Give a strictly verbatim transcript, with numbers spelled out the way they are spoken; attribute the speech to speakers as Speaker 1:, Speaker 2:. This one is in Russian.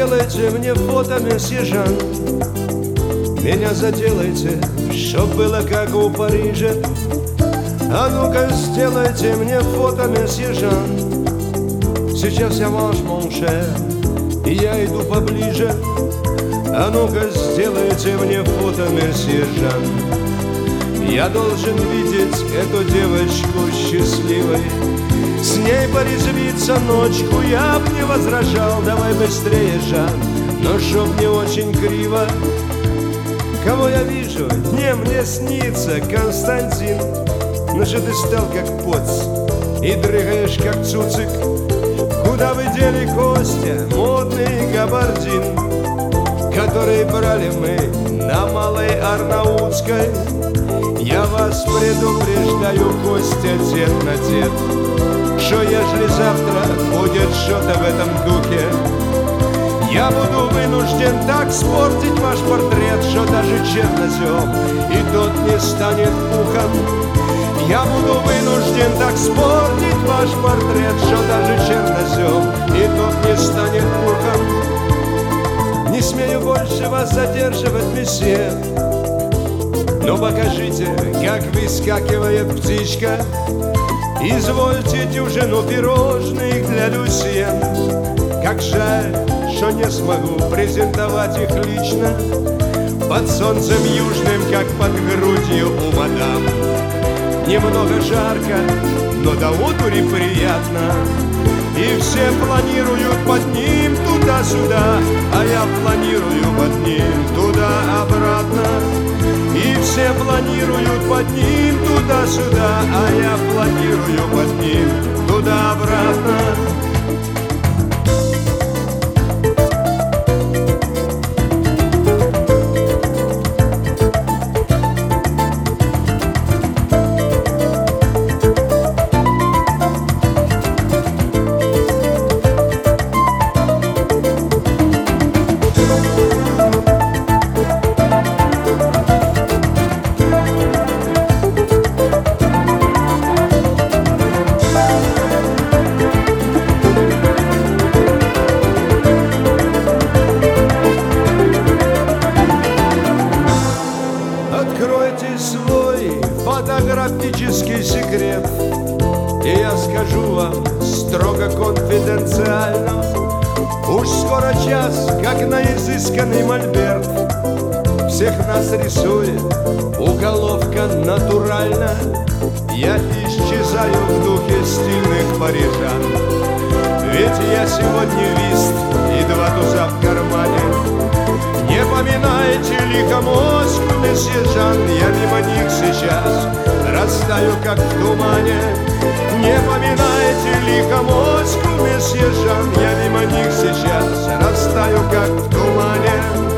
Speaker 1: сделайте мне фото, месье Жан. Меня заделайте, чтоб было как у Парижа. А ну-ка сделайте мне фото, месье Жан. Сейчас я ваш моншер, и я иду поближе. А ну-ка сделайте мне фото, месье Жан. Я должен видеть эту девочку счастливой. С ней порезвиться ночку я б не возражал. Давай быстрее, Жан, но чтоб не очень криво. Кого я вижу? Не, мне снится Константин. Ну что ты стал как поц и дрыгаешь как цуцик? Куда вы дели, Костя, модный габардин, который брали мы на Малой Арнаутской? Я вас предупреждаю, Костя, тет на тет, что ежели завтра будет что-то в этом духе, я буду вынужден так спортить ваш портрет, что даже чернозем и тот не станет пухом. Я буду вынужден так спортить ваш портрет, что даже чернозем и тот не станет пухом. Не смею больше вас задерживать, месье, но покажите, как выскакивает птичка. Извольте дюжину пирожных для Люсьен. Как жаль, что не смогу презентовать их лично под солнцем южным, как под грудью у мадам. Немного жарко, но до одури приятно, и все планируют под ним туда-сюда, а я планирую под ним туда-обратно. И все планируют под ним туда-сюда, а я планирую под ним туда-обратно. Откройте свой фотографический секрет, и я скажу вам строго конфиденциально: уж скоро час, как на изысканный мольберт, всех нас рисует уголовка натурально. Я исчезаю в духе стильных парижан, ведь я сегодня вист и два туза в кармане. Не поминайте лихо Москву, месье Жан, я мимо них сейчас растаю, как в тумане. Не поминайте лихо Москву, месье Жан, я мимо них сейчас растаю, как в тумане.